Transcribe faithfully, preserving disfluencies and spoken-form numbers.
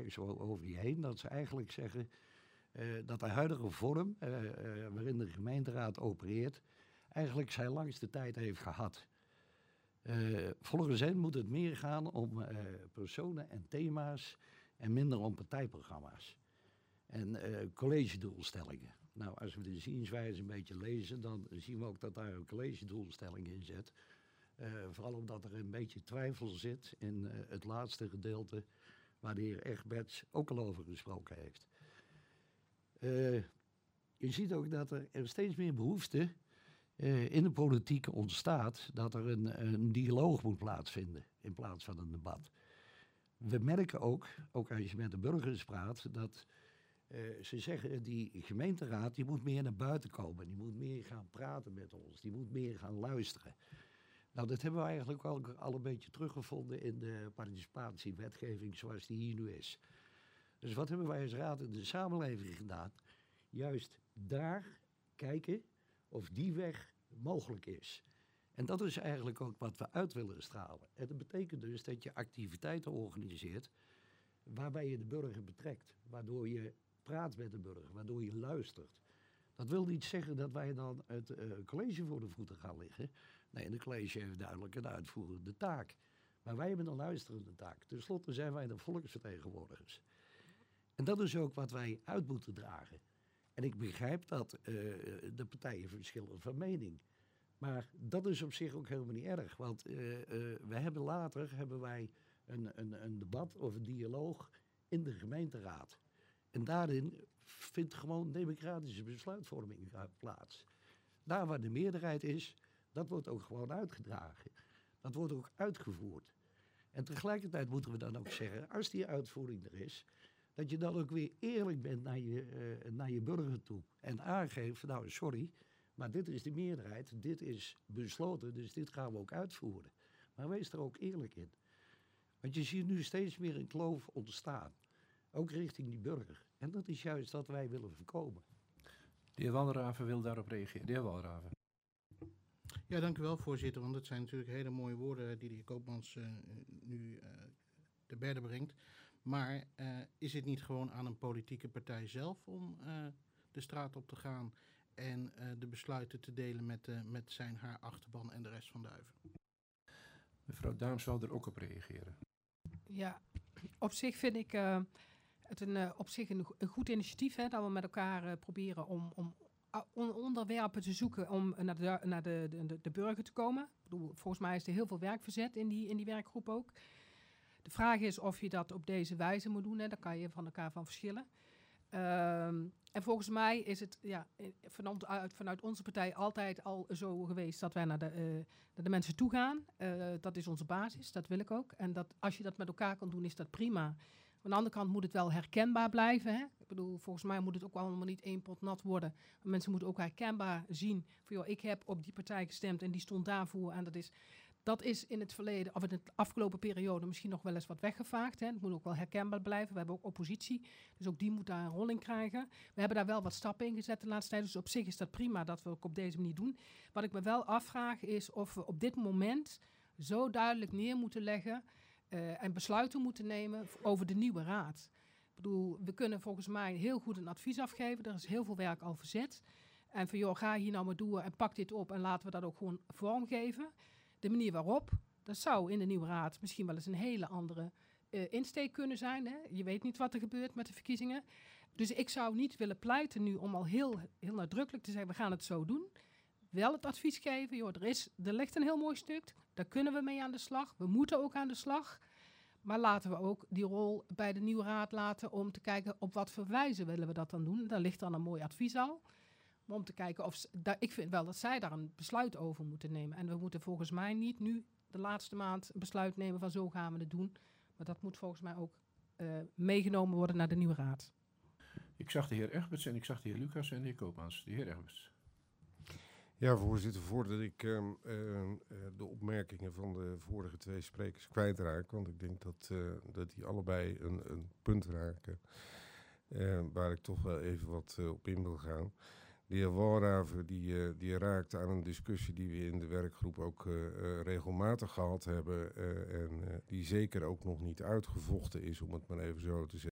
krijgen ze over je heen. Dat ze eigenlijk zeggen uh, dat de huidige vorm uh, uh, waarin de gemeenteraad opereert, eigenlijk zijn langste tijd heeft gehad. Uh, volgens hen moet het meer gaan om uh, personen en thema's en minder om partijprogramma's. En uh, collegedoelstellingen. Nou, als we de zienswijze een beetje lezen, dan zien we ook dat daar een collegedoelstelling in zit. Uh, vooral omdat er een beetje twijfel zit in uh, het laatste gedeelte, waar de heer Egberts ook al over gesproken heeft. Uh, je ziet ook dat er, er steeds meer behoefte uh, in de politiek ontstaat dat er een, een dialoog moet plaatsvinden in plaats van een debat. We merken ook, ook als je met de burgers praat, dat uh, ze zeggen die gemeenteraad die moet meer naar buiten komen. Die moet meer gaan praten met ons. Die moet meer gaan luisteren. Nou, dat hebben we eigenlijk al, al een beetje teruggevonden in de participatiewetgeving zoals die hier nu is. Dus wat hebben wij als raad in de samenleving gedaan? Juist daar kijken of die weg mogelijk is. En dat is eigenlijk ook wat we uit willen stralen. En dat betekent dus dat je activiteiten organiseert waarbij je de burger betrekt. Waardoor je praat met de burger, waardoor je luistert. Dat wil niet zeggen dat wij dan het uh, college voor de voeten gaan liggen. Nee, de college heeft duidelijk een uitvoerende taak. Maar wij hebben een luisterende taak. Ten slotte zijn wij de volksvertegenwoordigers. En dat is ook wat wij uit moeten dragen. En ik begrijp dat uh, de partijen verschillen van mening. Maar dat is op zich ook helemaal niet erg. Want uh, uh, we hebben later hebben wij een, een, een debat of een dialoog in de gemeenteraad. En daarin vindt gewoon democratische besluitvorming plaats. Daar waar de meerderheid is, dat wordt ook gewoon uitgedragen. Dat wordt ook uitgevoerd. En tegelijkertijd moeten we dan ook zeggen, als die uitvoering er is, dat je dan ook weer eerlijk bent naar je, uh, naar je burger toe. En aangeeft, nou sorry, maar dit is de meerderheid, dit is besloten, dus dit gaan we ook uitvoeren. Maar wees er ook eerlijk in. Want je ziet nu steeds meer een kloof ontstaan. Ook richting die burger. En dat is juist wat wij willen voorkomen. De heer Walraven wil daarop reageren. De heer Walraven. Ja, dank u wel, voorzitter. Want dat zijn natuurlijk hele mooie woorden die de heer Koopmans uh, nu uh, te berde brengt. Maar uh, is het niet gewoon aan een politieke partij zelf om uh, de straat op te gaan en uh, de besluiten te delen met, uh, met zijn, haar achterban en de rest van Duiven? Mevrouw Daams zal er ook op reageren. Ja, op zich vind ik uh, het een, uh, op zich een, een goed initiatief, hè, dat we met elkaar uh, proberen om, om uh, onderwerpen te zoeken om uh, naar, de, naar de, de, de burger te komen. Ik bedoel, volgens mij is er heel veel werk verzet in die, in die werkgroep ook. De vraag is of je dat op deze wijze moet doen, hè, daar kan je van elkaar van verschillen. Um, en volgens mij is het ja, vanuit, vanuit onze partij altijd al zo geweest dat wij naar de, uh, naar de mensen toe gaan. Uh, dat is onze basis, dat wil ik ook. En dat, als je dat met elkaar kan doen, is dat prima. Aan de andere kant moet het wel herkenbaar blijven. Hè? Ik bedoel, volgens mij moet het ook allemaal niet één pot nat worden. Maar mensen moeten ook herkenbaar zien van, joh, ik heb op die partij gestemd en die stond daarvoor. En dat is... Dat is in het verleden, of in de afgelopen periode, misschien nog wel eens wat weggevaagd. Hè. Het moet ook wel herkenbaar blijven. We hebben ook oppositie, dus ook die moet daar een rol in krijgen. We hebben daar wel wat stappen in gezet de laatste tijd, dus op zich is dat prima dat we ook op deze manier doen. Wat ik me wel afvraag is of we op dit moment zo duidelijk neer moeten leggen uh, en besluiten moeten nemen over de nieuwe raad. Ik bedoel, we kunnen volgens mij heel goed een advies afgeven. Er is heel veel werk al verzet. En van, joh, ga hier nou maar door en pak dit op en laten we dat ook gewoon vormgeven. De manier waarop, dat zou in de nieuwe raad misschien wel eens een hele andere uh, insteek kunnen zijn. Hè? Je weet niet wat er gebeurt met de verkiezingen. Dus ik zou niet willen pleiten nu om al heel, heel nadrukkelijk te zeggen, we gaan het zo doen. Wel het advies geven, joh, er, is, er ligt een heel mooi stuk, daar kunnen we mee aan de slag. We moeten ook aan de slag. Maar laten we ook die rol bij de nieuwe raad laten om te kijken op wat voor wijze willen we dat dan doen. Daar ligt dan een mooi advies al. Om te kijken of... Ze, daar, ik vind wel dat zij daar een besluit over moeten nemen. En we moeten volgens mij niet nu de laatste maand een besluit nemen van zo gaan we het doen. Maar dat moet volgens mij ook uh, meegenomen worden naar de nieuwe raad. Ik zag de heer Egberts en ik zag de heer Lucas en de heer Koopmans. De heer Egberts. Ja, voorzitter, voordat ik uh, uh, de opmerkingen van de vorige twee sprekers kwijtraak, want ik denk dat, uh, dat die allebei een, een punt raken uh, waar ik toch wel even wat uh, op in wil gaan. De heer Walraven die, uh, die raakt aan een discussie die we in de werkgroep ook uh, uh, regelmatig gehad hebben uh, en uh, die zeker ook nog niet uitgevochten is, om het maar even zo te zeggen.